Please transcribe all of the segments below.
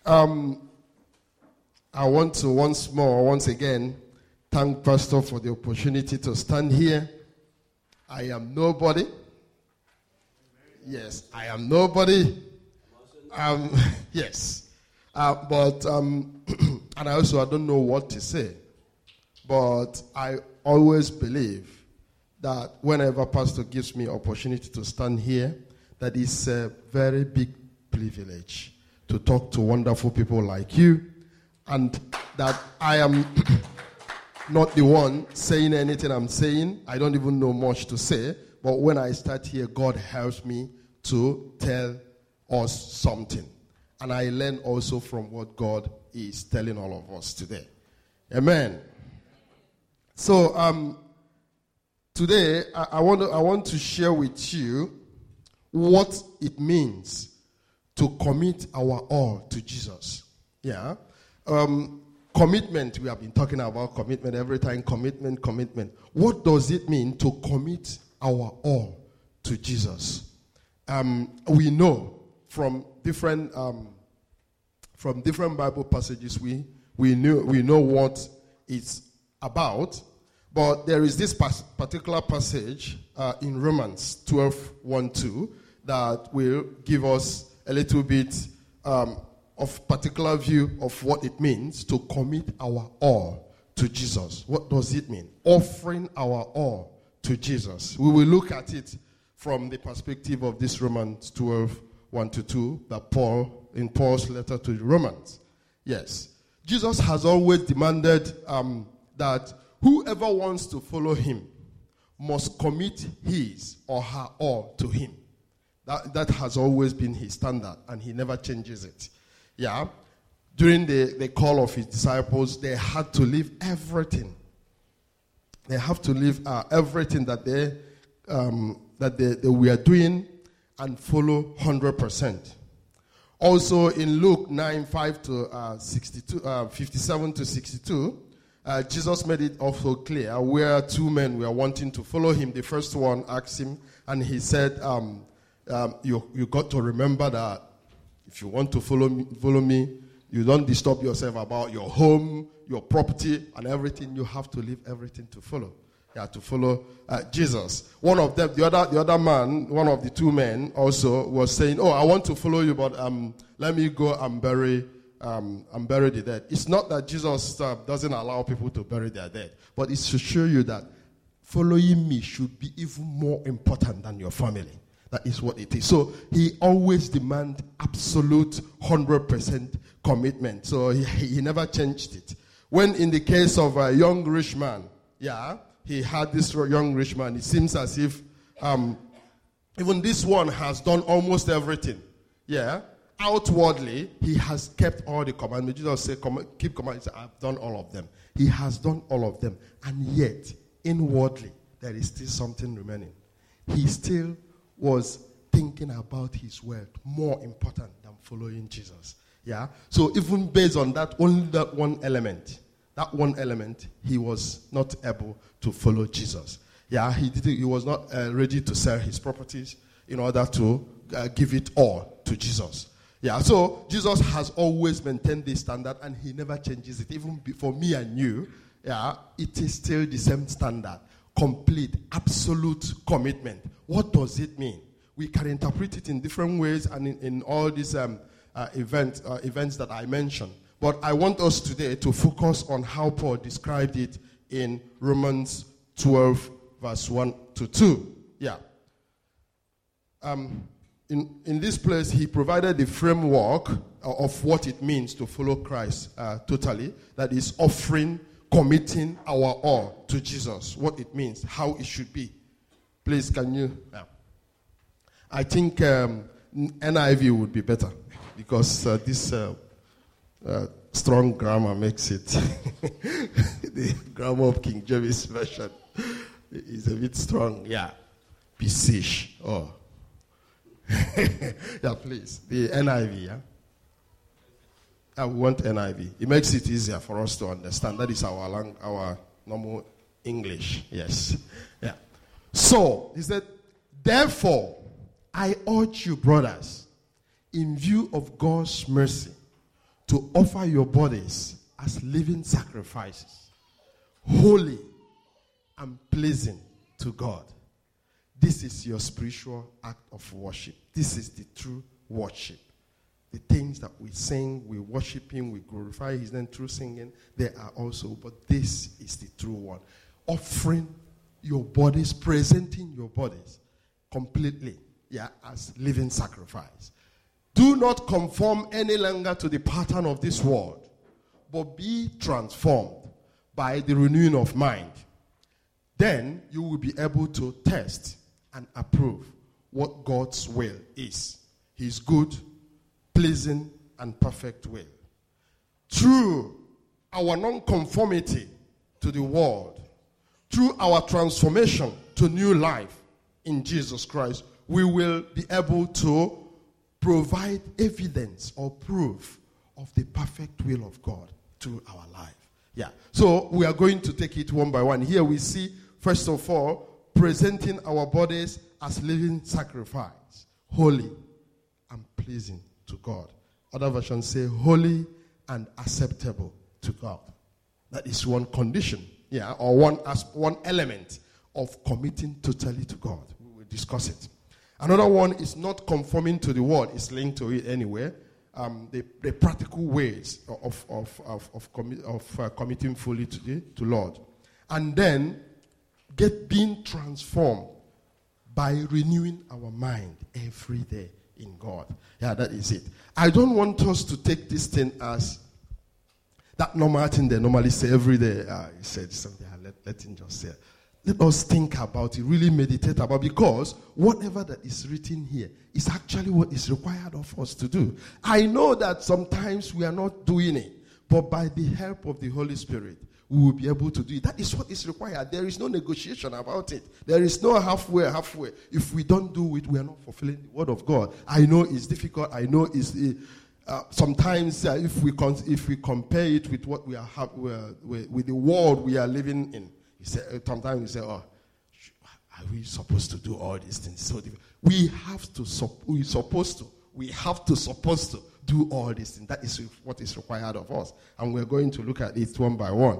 I want to once again, thank Pastor for the opportunity to stand here. I am nobody. Yes, I am nobody. Yes. And I don't know what to say. But I always believe that whenever Pastor gives me opportunity to stand here, that is a very big privilege to talk to wonderful people like you, and that I am not the one saying anything I'm saying. I don't even know much to say, but when I start here, God helps me to tell us something. And I learn also from what God is telling all of us today. Amen. So today I want to share with you what it means to commit our all to Jesus. Yeah. Commitment, we have been talking about commitment every time. Commitment. What does it mean to commit our all to Jesus? We know from different Bible passages, we know what it's about. But there is this particular passage in Romans 12:1-2 that will give us a little bit of particular view of what it means to commit our all to Jesus. What does it mean? Offering our all to Jesus. We will look at it from the perspective of this Romans 12:1-2 that in Paul's letter to the Romans. Yes. Jesus has always demanded that whoever wants to follow him must commit his or her all to him. That has always been his standard, and he never changes it. Yeah. During the call of his disciples, they had to leave everything. They have to leave everything that they were doing and follow 100%. Also in Luke 9:57-62, Jesus made it also clear where two men were wanting to follow him. The first one asked him, and he said, you got to remember that if you want to follow me, you don't disturb yourself about your home, your property, and everything. You have to leave everything to follow. You have to follow Jesus. One of them, the other man, one of the two men also was saying, I want to follow you, but let me go and bury the dead. It's not that Jesus doesn't allow people to bury their dead, but it's to show you that following me should be even more important than your family. That is what it is. So he always demands absolute 100% commitment. So he never changed it. When in the case of a young rich man, he had this young rich man. It seems as if even this one has done almost everything. Yeah. Outwardly, he has kept all the commandments. Jesus said, keep commandments. I've done all of them. He has done all of them. And yet, inwardly, there is still something remaining. He still was thinking about his word more important than following Jesus. Yeah. So even based on that, only that one element, he was not able to follow Jesus. Yeah. He was not ready to sell his properties in order to give it all to Jesus. Yeah. So Jesus has always maintained this standard, and he never changes it. Even for me and you, it is still the same standard. Complete, absolute commitment. What does it mean? We can interpret it in different ways, and in all these events that I mentioned. But I want us today to focus on how Paul described it in Romans 12:1-2. Yeah. In this place, he provided the framework of what it means to follow Christ totally. That is offering, committing our all to Jesus. What it means, how it should be. Please, can you? I think NIV would be better because this strong grammar makes it. The grammar of King James Version is a bit strong. Yeah. Pisish. Oh. Yeah, please. The NIV, yeah? I want NIV. It makes it easier for us to understand. That is our normal English. Yes. Yeah. So, he said, therefore, I urge you, brothers, in view of God's mercy, to offer your bodies as living sacrifices, holy and pleasing to God. This is your spiritual act of worship. This is the true worship. The things that we sing, we worship Him, we glorify His name through singing, there are also, but this is the true one. Offering your bodies, presenting your bodies completely, as living sacrifice. Do not conform any longer to the pattern of this world, but be transformed by the renewing of mind. Then you will be able to test and approve what God's will is. His good, pleasing, and perfect will. Through our non-conformity to the world, through our transformation to new life in Jesus Christ, we will be able to provide evidence or proof of the perfect will of God through our life. So we are going to take it one by one. Here we see, first of all, presenting our bodies as living sacrifice, holy and pleasing to God. Other versions say holy and acceptable to God. That is one condition, or one element of committing totally to God. We will discuss it. Another one is not conforming to the world. It's linked to it anyway. The practical ways of committing fully to Lord. And then being transformed by renewing our mind every day in God. That is it. I don't want us to take this thing as that normal thing they normally say every day. He said something, let him just say. Let us think about it, really meditate about it, because whatever that is written here is actually what is required of us to do. I know that sometimes we are not doing it, but by the help of the Holy Spirit, we will be able to do it. That is what is required. There is no negotiation about it. There is no halfway. If we don't do it, we are not fulfilling the word of God. I know it's difficult. I know it's sometimes if we compare it with what we are with the world we are living in. Sometimes we say, are we supposed to do all these things? So we have to do all these things. That is what is required of us. And we're going to look at it one by one.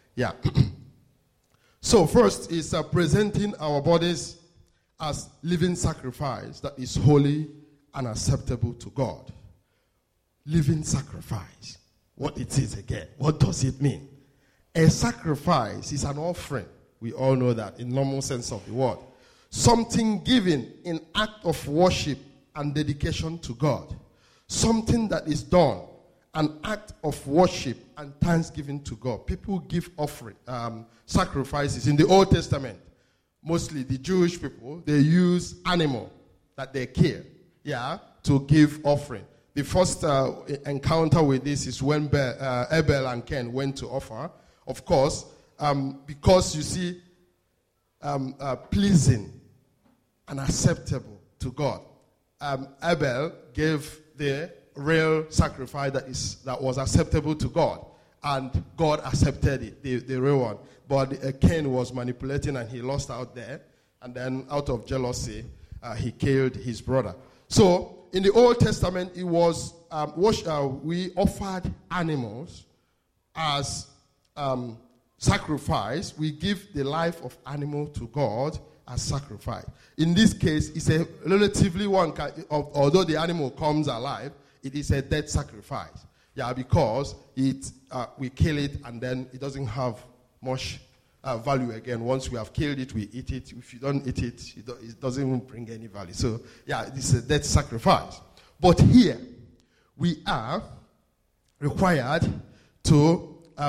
So first is presenting our bodies as living sacrifice that is holy and acceptable to God. Living sacrifice. What it is again? What does it mean? A sacrifice is an offering. We all know that in normal sense of the word. Something given in act of worship and dedication to God. Something that is done, an act of worship and thanksgiving to God. People give offering, sacrifices. In the Old Testament, mostly the Jewish people, they use animal that they kill, to give offering. The first encounter with this is when Abel and Cain went to offer. Of course, because you see, pleasing and acceptable to God. Abel gave the real sacrifice that was acceptable to God, and God accepted it, the real one. But Cain was manipulating, and he lost out there, and then out of jealousy, he killed his brother. So in the Old Testament, it was we offered animals as sacrifice. We give the life of animal to God as sacrifice. In this case, it's a relatively although the animal comes alive, it is a dead sacrifice. Because we kill it and then it doesn't have much value again. Once we have killed it, we eat it. If you don't eat it, it doesn't bring any value. So, it's a dead sacrifice. But here, we are required to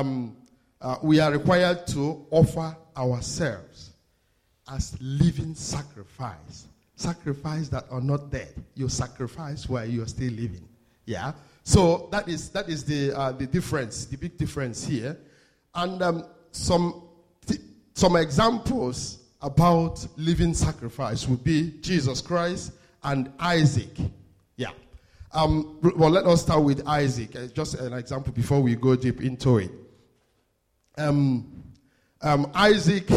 offer ourselves as living sacrifice. Sacrifice that are not dead. You sacrifice while you are still living. So that is the difference, the big difference here. And some examples about living sacrifice would be Jesus Christ and Isaac. Well, let us start with Isaac. Just an example before we go deep into it. Isaac,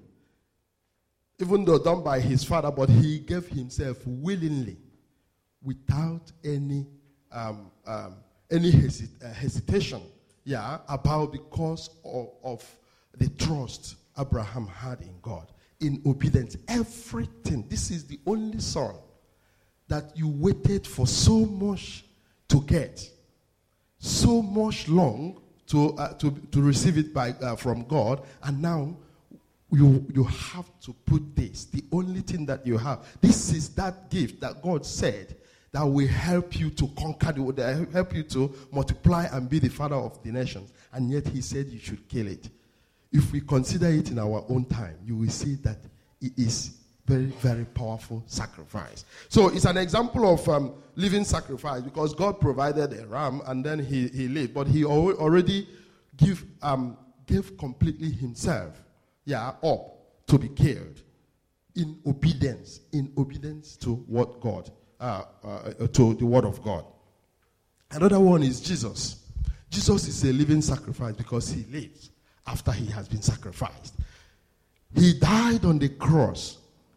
even though done by his father, but he gave himself willingly, without any any hesitation, about because of the trust Abraham had in God, in obedience. Everything. This is the only son that you waited for so much to get, so much long to receive it from God, and now you have to put this, the only thing that you have. This is that gift that God said that will help you to conquer, that help you to multiply and be the father of the nations. And yet he said you should kill it. If we consider it in our own time, you will see that it is very, very powerful sacrifice. So it's an example of living sacrifice, because God provided a ram and then he lived. But he already gave completely himself up to be killed in obedience to what God, to the word of God. Another one is Jesus. Jesus is a living sacrifice because he lives after he has been sacrificed. He died on the cross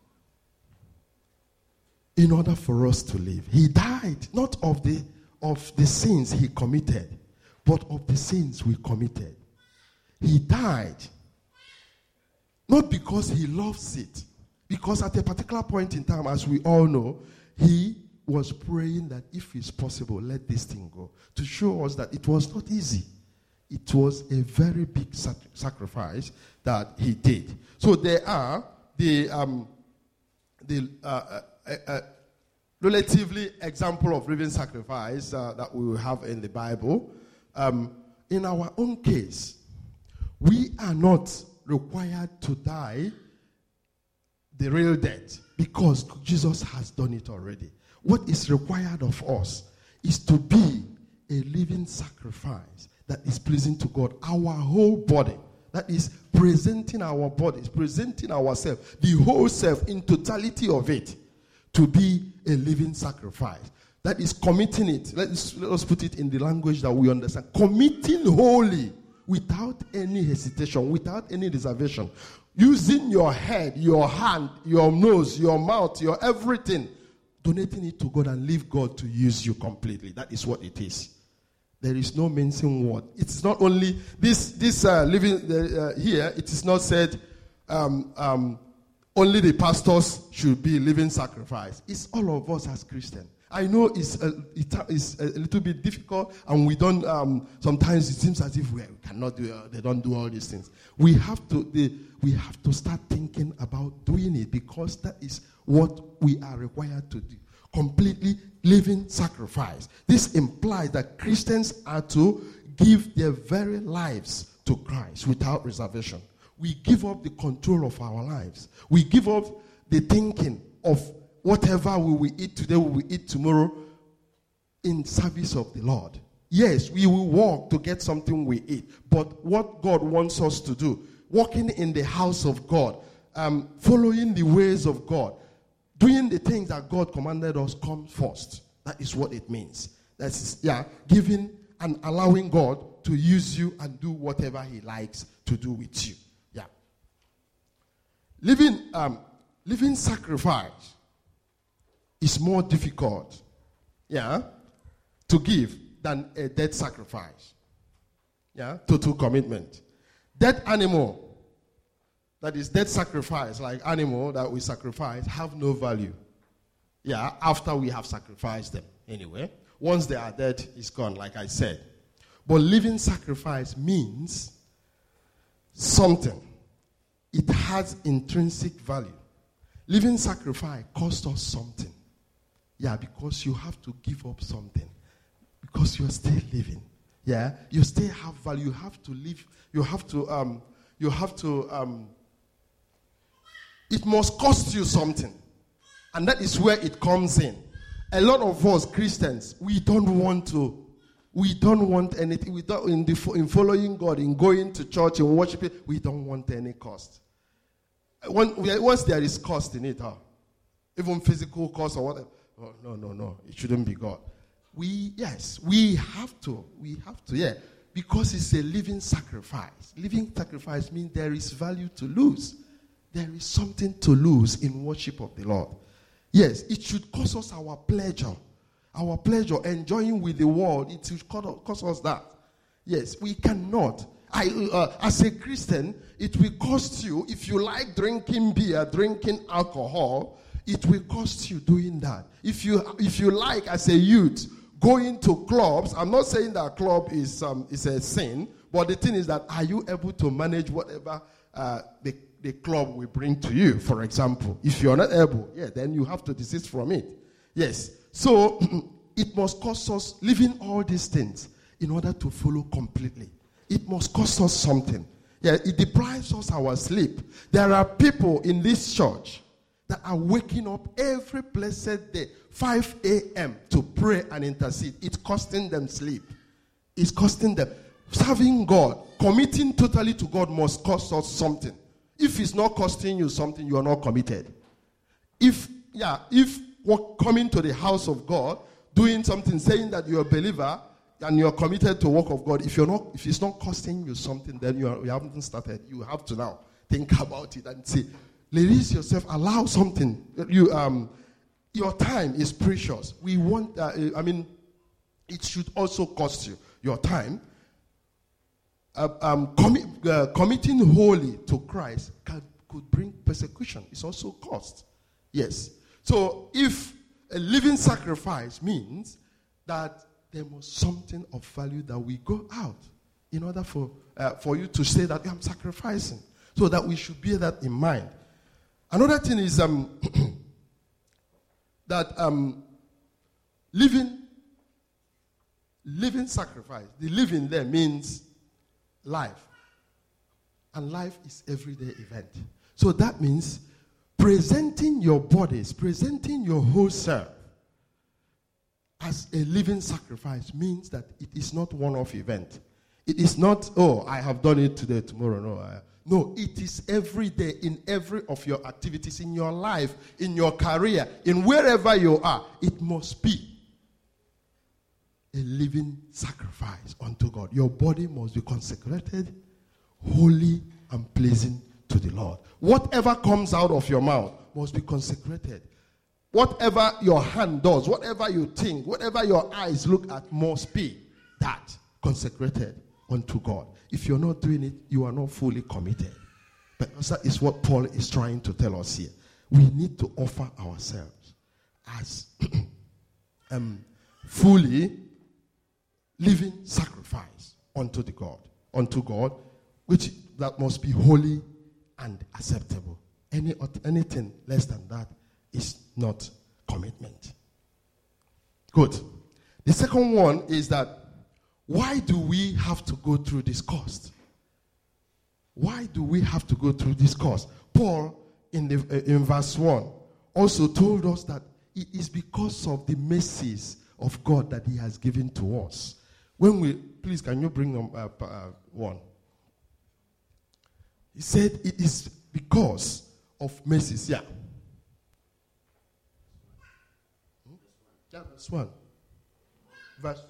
in order for us to live. He died not of the sins he committed, but of the sins we committed. He died not because he loves it, because at a particular point in time, as we all know, he was praying that if it's possible, let this thing go, to show us that it was not easy. It was a very big sacrifice that he did. So there are the relatively example of living sacrifice that we will have in the Bible. In our own case, we are not required to die the real death because Jesus has done it already. What is required of us is to be a living sacrifice that is pleasing to God. Our whole body, that is presenting our bodies, presenting ourselves, the whole self in totality of it, to be a living sacrifice. That is committing it. Let us put it in the language that we understand. Committing wholly, without any hesitation, without any reservation. Using your head, your hand, your nose, your mouth, your everything. Donating it to God and leave God to use you completely. That is what it is. There is no mincing word. It's not only this living here. It is not said only the pastors should be living sacrifice. It's all of us as Christians. I know it's a little bit difficult, and we don't. Sometimes it seems as if we cannot do. They don't do all these things. We have to start thinking about doing it, because that is what we are required to do. Completely living sacrifice. This implies that Christians are to give their very lives to Christ without reservation. We give up the control of our lives. We give up the thinking of whatever we will eat today, we will eat tomorrow, in service of the Lord. Yes, we will work to get something we eat, but what God wants us to do, walking in the house of God, following the ways of God, doing the things that God commanded us come first. That is what it means. That's giving and allowing God to use you and do whatever he likes to do with you. Yeah. Living sacrifice is more difficult, to give than a dead sacrifice. Total commitment. Dead animal, that is dead sacrifice, like animal that we sacrifice, have no value. After we have sacrificed them anyway. Once they are dead, it's gone, like I said. But living sacrifice means something. It has intrinsic value. Living sacrifice costs us something. Because you have to give up something. Because you're still living. You still have value. You have to live. It must cost you something. And that is where it comes in. A lot of us Christians, we don't want anything. In following God, in going to church, in worshiping, we don't want any cost. Once there is cost in it, even physical cost or whatever, no, it shouldn't be God. We have to, because it's a living sacrifice. Living sacrifice means there is value to lose. There is something to lose in worship of the Lord. Yes, it should cause us our pleasure. our pleasure, enjoying with the world, it will cost us that. Yes, we cannot. As a Christian, it will cost you, if you like drinking beer, drinking alcohol, it will cost you doing that. If you like, as a youth, going to clubs, I'm not saying that club is a sin, but the thing is that, are you able to manage whatever the club will bring to you, for example? If you're not able, then you have to desist from it. Yes. So, it must cost us living all these things in order to follow completely. It must cost us something. Yeah, it deprives us our sleep. There are people in this church that are waking up every blessed day, 5 a.m. to pray and intercede. It's costing them sleep. It's costing them. Serving God, committing totally to God must cost us something. If it's not costing you something, you are not committed. If coming to the house of God, doing something, saying that you're a believer and you're committed to the work of God, if it's not costing you something, then you haven't started. You have to now think about it and say, release yourself, allow something. Your time is precious. We want, it should also cost you your time. Committing wholly to Christ could bring persecution. It's also cost. Yes. So if a living sacrifice means that there must something of value that we go out in order for you to say that I'm sacrificing. So that we should bear that in mind. Another thing is that living sacrifice. The living there means life. And life is everyday event. So that means presenting your bodies, presenting your whole self as a living sacrifice means that it is not one-off event. It is not, I have done it today, tomorrow. No, it is every day in every of your activities, in your life, in your career, in wherever you are. It must be a living sacrifice unto God. Your body must be consecrated, holy, and pleasing to the Lord. Whatever comes out of your mouth must be consecrated. Whatever your hand does, whatever you think, whatever your eyes look at must be that consecrated unto God. If you're not doing it, you are not fully committed. But that is what Paul is trying to tell us here. We need to offer ourselves as fully living sacrifice unto God, which that must be holy and acceptable. Anything less than that is not commitment. Good. The second one is that, why do we have to go through this cost? Why do we have to go through this cost? Paul, in verse 1, also told us that it is because of the mercies of God that he has given to us. Please, can you bring up one? He said it is because of mercies. Yeah. Verse 1. Verse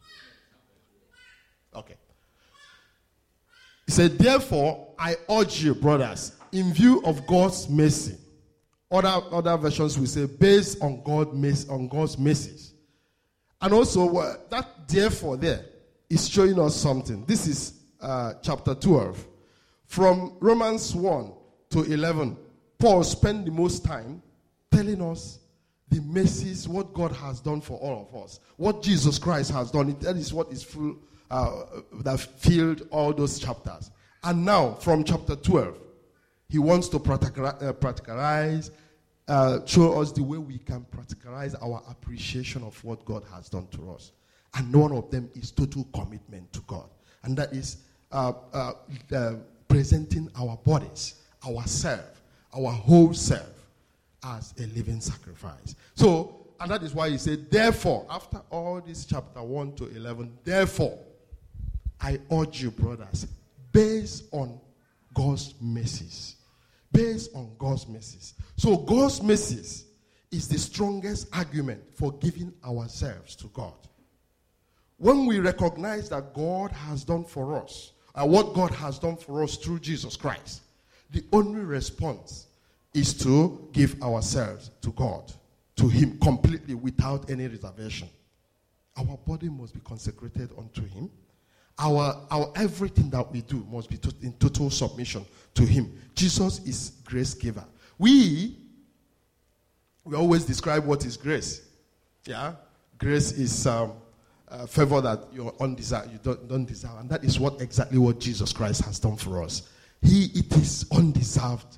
1. Okay. He said, therefore, I urge you, brothers, in view of God's mercy. Other versions will say, based on God's mercies. And also, that therefore there is showing us something. This is chapter 12. From Romans 1 to 11, Paul spent the most time telling us the mercies, what God has done for all of us. What Jesus Christ has done. That is what is full, that filled all those chapters. And now, from chapter 12, he wants to practicalize, show us the way we can practicalize our appreciation of what God has done to us. And one of them is total commitment to God. And that is presenting our bodies, ourselves, our whole self as a living sacrifice. So, and that is why he said, therefore, after all this chapter 1 to 11, therefore, I urge you, brothers, based on God's mercies. Based on God's mercies. So God's mercies is the strongest argument for giving ourselves to God. When we recognize that God has done for us, what God has done for us through Jesus Christ, the only response is to give ourselves to God, to him completely without any reservation. Our body must be consecrated unto him. Our everything that we do must be in total submission to him. Jesus is grace giver. We always describe what is grace. Yeah, grace is favor that you don't deserve, and that is exactly what Jesus Christ has done for us. It is undeserved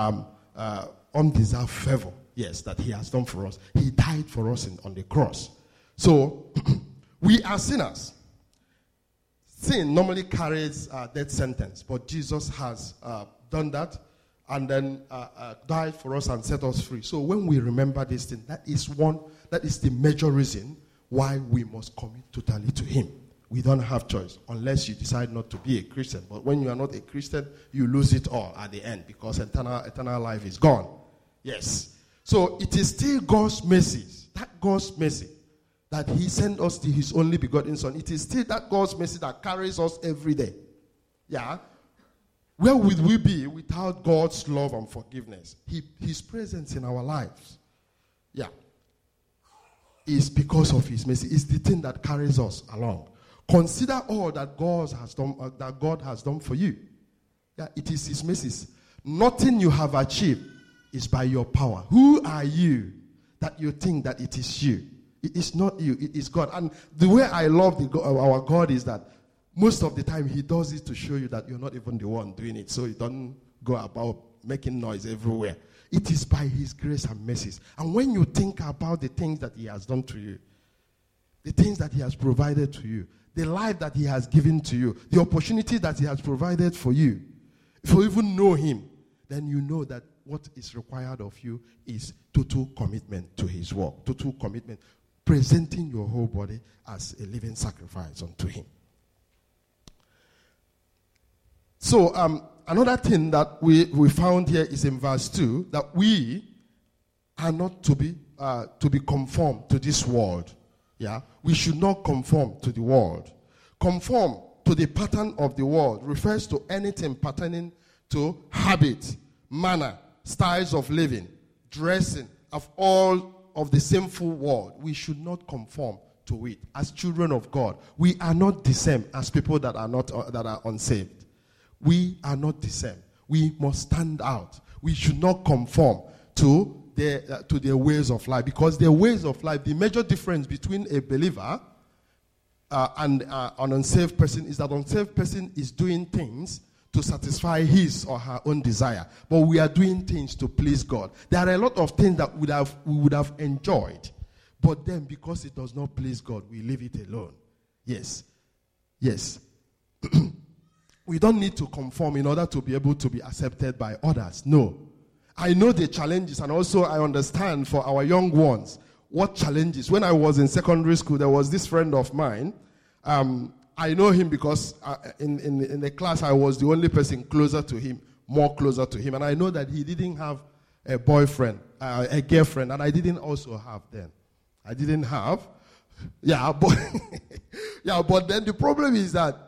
favor, yes, that he has done for us. He died for us on the cross. So we are sinners. Sin normally carries a death sentence, but Jesus has done that and then died for us and set us free. So when we remember this thing, that is the major reason why we must commit totally to him. We don't have choice unless you decide not to be a Christian. But when you are not a Christian, you lose it all at the end because eternal life is gone. Yes. So it is still God's mercy, that he sent us to his only begotten Son. It is still that God's mercy that carries us every day. Yeah. Where would we be without God's love and forgiveness? His presence in our lives. Yeah. Is because of his mercy. It's the thing that carries us along. Consider all that God has done for you. Yeah, it is his mercy. Nothing you have achieved is by your power. Who are you that you think that it is you? It is not you, it is God. And the way I love our God is that most of the time he does it to show you that you're not even the one doing it. So you don't go about making noise everywhere. It is by his grace and mercies. And when you think about the things that he has done to you, the things that he has provided to you, the life that he has given to you, the opportunity that he has provided for you, if you even know him, then you know that what is required of you is total commitment to his work, total commitment, presenting your whole body as a living sacrifice unto him. So, another thing that we found here is in verse 2, that we are not to be conformed to this world. Yeah, we should not conform to the world. Conform to the pattern of the world refers to anything pertaining to habit, manner, styles of living, dressing of all of the sinful world. We should not conform to it. As children of God, we are not the same as people that are unsaved. We are not the same. We must stand out. We should not conform to their ways of life, because their ways of life, the major difference between a believer and an unsaved person is that an unsaved person is doing things to satisfy his or her own desire, but we are doing things to please God. There are a lot of things that we would have enjoyed, but then because it does not please God, we leave it alone. Yes. We don't need to conform in order to be able to be accepted by others. No. I know the challenges, and also I understand for our young ones what challenges. When I was in secondary school, there was this friend of mine. I know him because in the class I was the only person closer to him, and I know that he didn't have a boyfriend, a girlfriend, and I didn't also have then. I didn't have. Yeah, but then the problem is that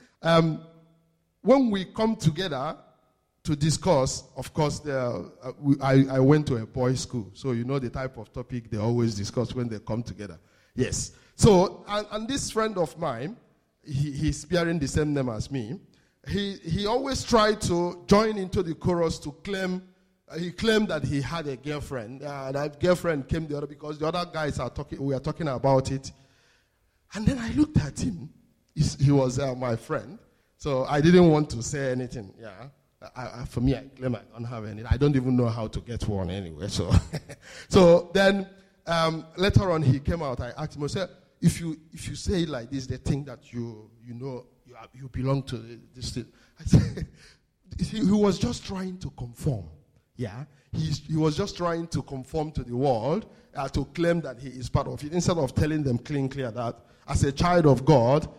when we come together to discuss, of course, I went to a boys' school, so you know the type of topic they always discuss when they come together. Yes. So, and this friend of mine, he's bearing the same name as me. He always tried to join into the chorus to claim. He claimed that he had a girlfriend. That girlfriend came the other because the other guys we are talking about it. And then I looked at him. He was my friend, so I didn't want to say anything. Yeah. For me, I claim I don't have any. I don't even know how to get one anyway. So, so then later on he came out. I asked him, I said, if you say it like this, they think that you belong to this thing. I said, he was just trying to conform. Yeah, he was just trying to conform to the world, to claim that he is part of it, instead of telling them clear that as a child of God.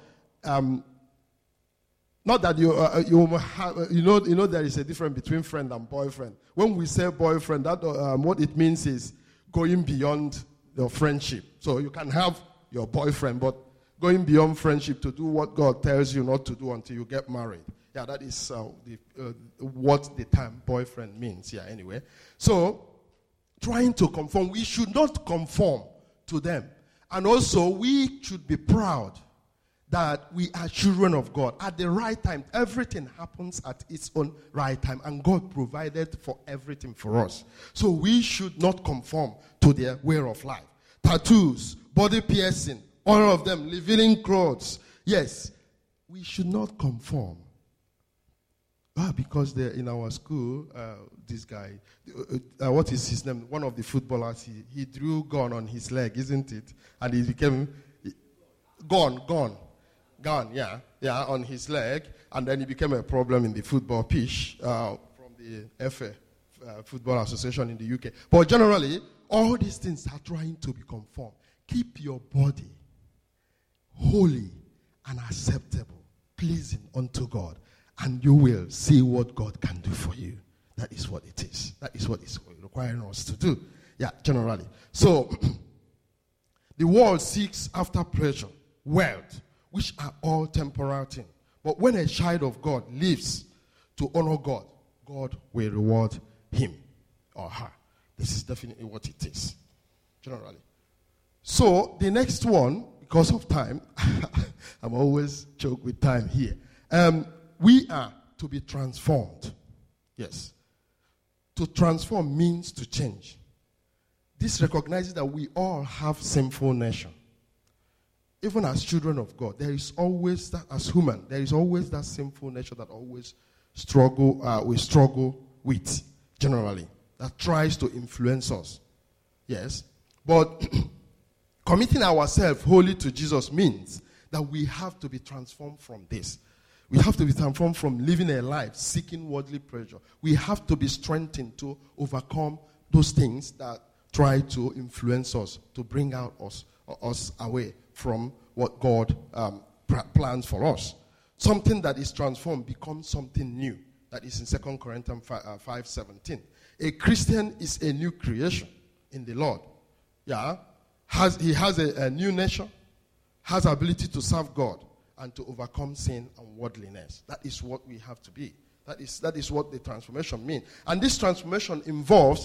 Not that you know there is a difference between friend and boyfriend. When we say boyfriend, that what it means is going beyond the friendship. So you can have your boyfriend, but going beyond friendship to do what God tells you not to do until you get married. Yeah, that is what the term boyfriend means. Yeah, anyway. So trying to conform. We should not conform to them. And also, we should be proud that we are children of God. At the right time, everything happens at its own right time, and God provided for everything for us. So we should not conform to their way of life. Tattoos, body piercing, all of them, revealing clothes. Yes, we should not conform. Because they're in our school, this guy, what is his name? One of the footballers, he drew gun on his leg, isn't it? And he became gone, on his leg. And then he became a problem in the football pitch from the FA, Football Association in the UK. But generally, all these things are trying to be conformed. Keep your body holy and acceptable, pleasing unto God, and you will see what God can do for you. That is what it is. That is what it's requiring us to do. Yeah, generally. So, the world seeks after pleasure, wealth, which are all temporal things. But when a child of God lives to honor God, God will reward him or her. This is definitely what it is, generally. So, the next one, because of time, I'm always joke with time here. We are to be transformed. Yes. To transform means to change. This recognizes that we all have sinful nature. Even as children of God, there is always that, as human, there is always that sinful nature that always we struggle with, generally, that tries to influence us. Yes. But committing ourselves wholly to Jesus means that we have to be transformed from this. We have to be transformed from living a life seeking worldly pleasure. We have to be strengthened to overcome those things that try to influence us, to bring out us away from what God plans for us. Something that is transformed becomes something new. That is in 2 Corinthians 5:17. A Christian is a new creation in the Lord. Yeah, he has a new nature, has ability to serve God, and to overcome sin and worldliness. That is what we have to be. That is what the transformation means. And this transformation involves,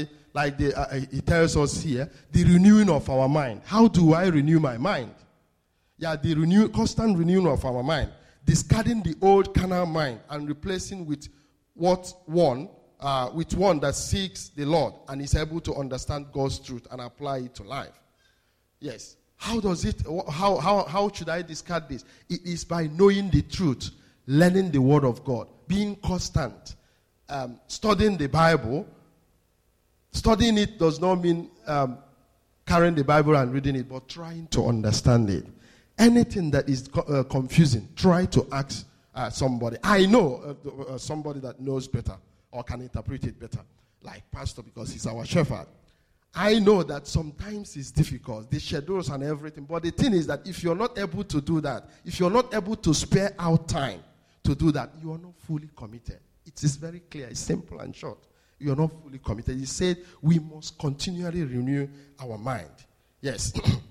it tells us here, the renewing of our mind. How do I renew my mind? Yeah, the constant renewing of our mind. Discarding the old carnal mind and replacing with one that seeks the Lord and is able to understand God's truth and apply it to life. Yes. How should I discard this? It is by knowing the truth, learning the word of God, being constant, studying the Bible. Studying it does not mean carrying the Bible and reading it, but trying to understand it. Anything that is confusing, try to ask somebody. I know somebody that knows better or can interpret it better, like Pastor, because he's our shepherd. I know that sometimes it's difficult, the schedules and everything, but the thing is that if you're not able to do that, if you're not able to spare out time to do that, you are not fully committed. It is very clear, it's simple and short. You are not fully committed. He said we must continually renew our mind. Yes.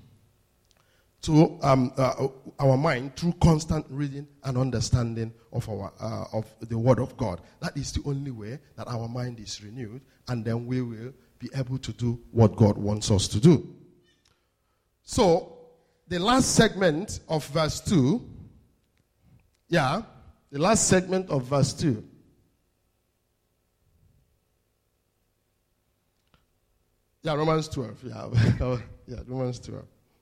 To our mind through constant reading and understanding of the Word of God. That is the only way that our mind is renewed, and then we will be able to do what God wants us to do. So, the last segment of verse 2. Yeah, the last segment of verse 2. Yeah, Romans 12. Yeah, Romans 12.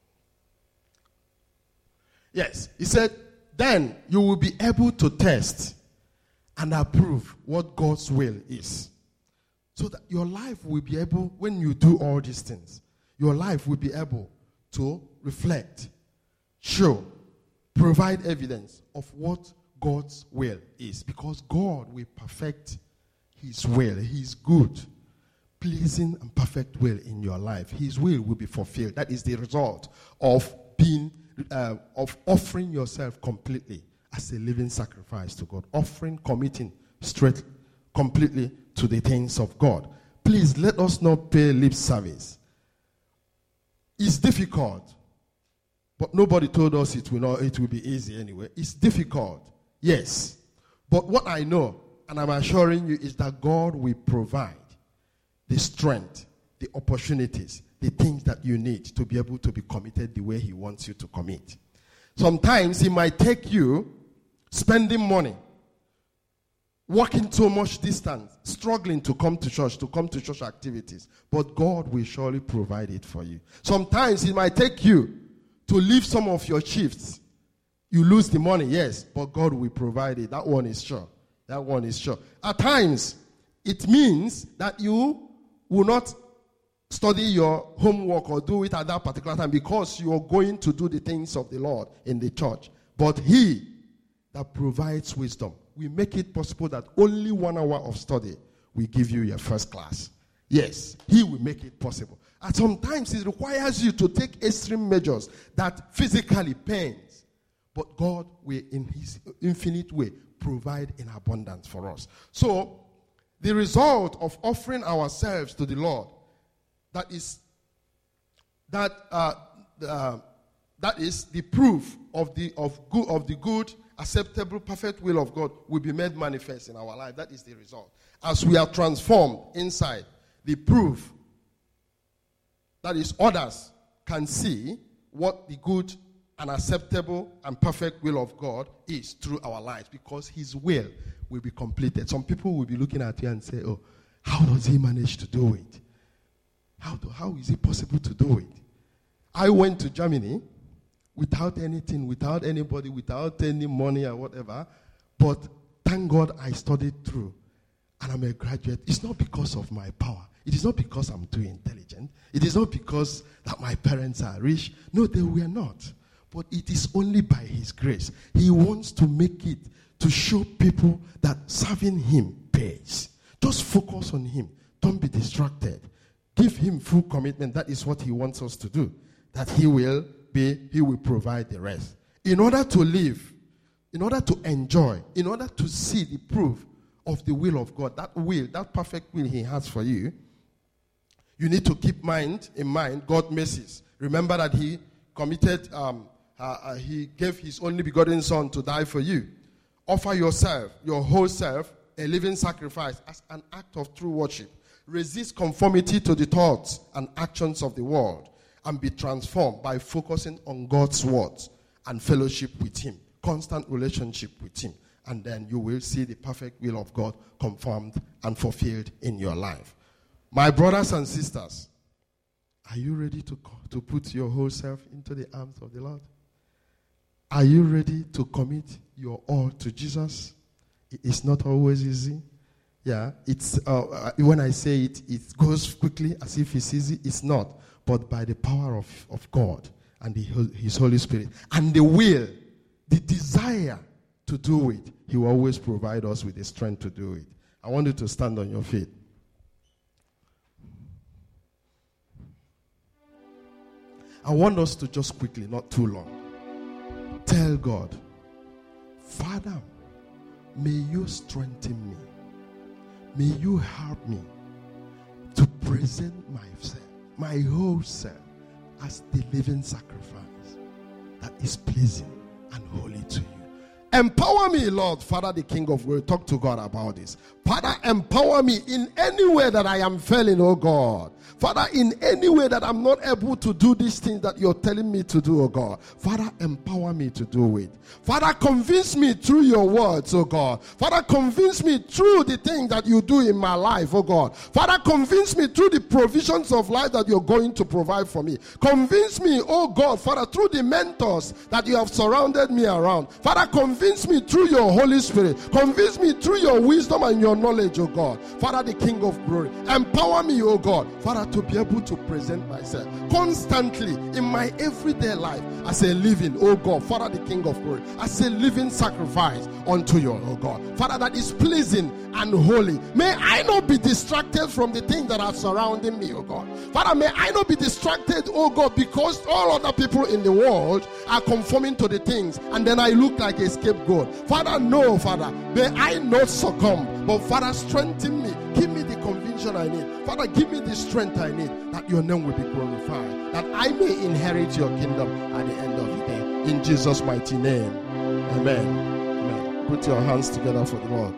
Yes, he said, then you will be able to test and approve what God's will is. So that your life will be able, when you do all these things, your life will be able to reflect, show, provide evidence of what God's will is. Because God will perfect his will. He's good, pleasing and perfect will in your life. His will be fulfilled. That is the result of offering yourself completely as a living sacrifice to God. Committing straight, completely to the things of God. Please let us not pay lip service. It's difficult, but nobody told us it will be easy anyway. It's difficult, yes. But what I know, and I'm assuring you, is that God will provide the strength, the opportunities, the things that you need to be able to be committed the way he wants you to commit. Sometimes he might take you spending money, walking so much distance, struggling to come to church activities. But God will surely provide it for you. Sometimes he might take you to leave some of your shifts. You lose the money, yes, but God will provide it. That one is sure. That one is sure. At times, it means that you will not study your homework or do it at that particular time because you are going to do the things of the Lord in the church. But he that provides wisdom will make it possible that only 1 hour of study will give you your first class. Yes, he will make it possible. And sometimes it requires you to take extreme measures that physically pains. But God will, in his infinite way, provide in abundance for us. So, the result of offering ourselves to the Lord, that is the proof of the good, acceptable, perfect will of God will be made manifest in our life. That is the result. As we are transformed inside, the proof, that is, others can see what the good and acceptable and perfect will of God is through our lives, because his will be completed. Some people will be looking at you and say, oh, how does he manage to do it? How is it possible to do it? I went to Germany without anything, without anybody, without any money or whatever, but thank God I studied through and I'm a graduate. It's not because of my power. It is not because I'm too intelligent. It is not because that my parents are rich. No, they were not. But it is only by his grace. He wants to make it to show people that serving him pays. Just focus on him. Don't be distracted. Give him full commitment. That is what he wants us to do. That he will provide the rest. In order to live, in order to enjoy, in order to see the proof of the will of God, that perfect will he has for you, you need to keep in mind God's mercies. Remember that he committed, he gave his only begotten son to die for you. Offer yourself, your whole self, a living sacrifice as an act of true worship. Resist conformity to the thoughts and actions of the world and be transformed by focusing on God's words and fellowship with him, constant relationship with him. And then you will see the perfect will of God confirmed and fulfilled in your life. My brothers and sisters, are you ready to put your whole self into the arms of the Lord? Are you ready to commit your all to Jesus? It's not always easy. Yeah, it's when I say it, it goes quickly as if it's easy. It's not. But by the power of God and his Holy Spirit and the will, the desire to do it, he will always provide us with the strength to do it. I want you to stand on your feet. I want us to just quickly, not too long, tell God, Father, may you strengthen me. May you help me to present myself, my whole self, as the living sacrifice that is pleasing and holy to you. Empower me, Lord, Father, the King of glory. Talk to God about this. Father, empower me in any way that I am failing, oh God. Father, in any way that I'm not able to do these things that you're telling me to do, oh God. Father, empower me to do it. Father, convince me through your words, oh God. Father, convince me through the things that you do in my life, oh God. Father, convince me through the provisions of life that you're going to provide for me. Convince me, oh God, Father, through the mentors that you have surrounded me around. Father, convince me through your Holy Spirit. Convince me through your wisdom and your knowledge, oh God. Father, the King of glory. Empower me, oh God, Father, to be able to present myself constantly in my everyday life as a living, oh God, Father, the King of glory, as a living sacrifice unto you, oh God. Father, that is pleasing and holy. May I not be distracted from the things that are surrounding me, oh God. Father, may I not be distracted, oh God, because all other people in the world are conforming to the things and then I look like a scapegoat. Father, no, Father, may I not succumb, but Father, strengthen me. Give me the conviction I need. Father, give me the strength I need that your name will be glorified, that I may inherit your kingdom at the end of the day. In Jesus' mighty name. Amen. Amen. Put your hands together for the Lord.